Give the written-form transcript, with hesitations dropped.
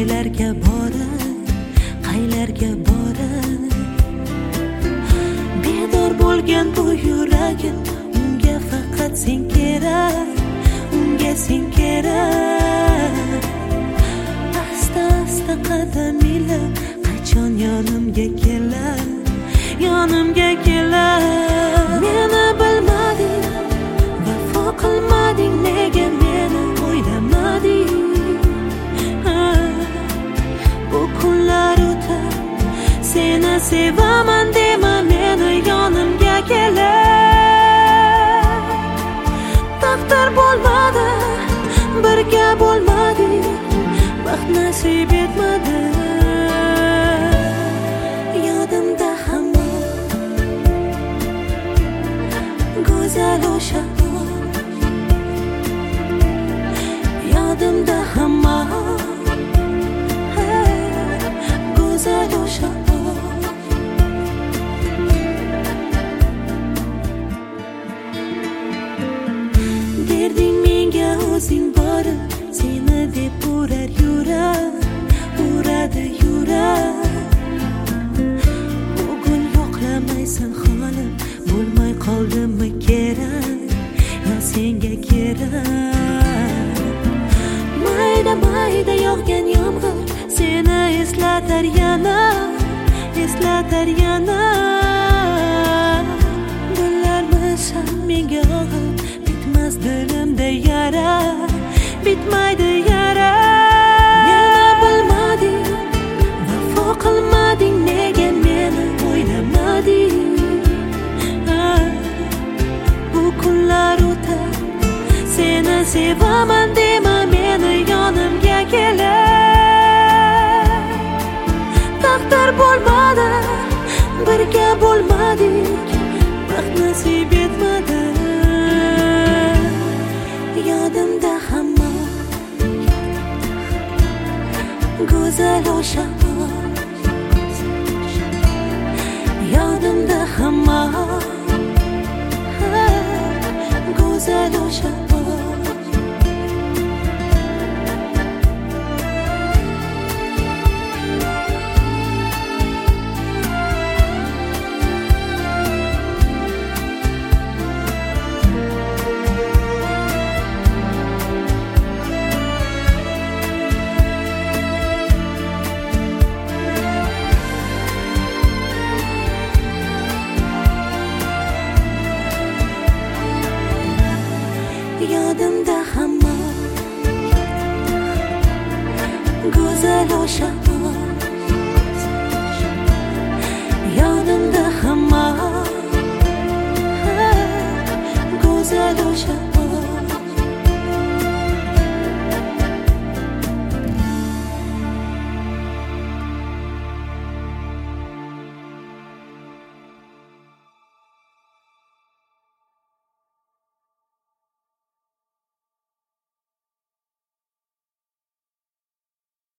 qaylarga borib bedor bo'lgan bu yuragim, unga faqat sen kerak, unga sen kerak. Asta asta qadam ilib qachon yonimga kelar, meni bilmading, vafo qilmading, nega meni o'ylamading? Bu kunlar o'tib seni sevaman dema, meni yonimga kelar. Taqdir bo'lmadi, birga bo'lmadik, baxt nasib etmadi. Yodimda hamon go'zal o'sha, yodimda hamon go'zal o'sha. Derding menga o'zing borib, seni deb uradi yurak. Bugun yo'qlamaysan holim, bo'lmay qoldimmi kerak, yo senga kerak. Mayda mayda yog'gan yomg'ir seni eslatar yana. Gullarmisan menga og'ir, bitmas dilimda yara, bitmaydi yara. Meni bilmading, vafo qilmading, nega meni o'ylamading? Bu kunlar o'tib seni sevaman dema, meni yonimga kelar. Taqdir bo'lmadi, birga bo'lmadik, baxt nasib etmadi. Yodimda hamon go'zal o'sha, yodimda hamon go'zal o'sha. Yodimda hamon go'zal o'sha, yodimda hamon go'zal o'sha.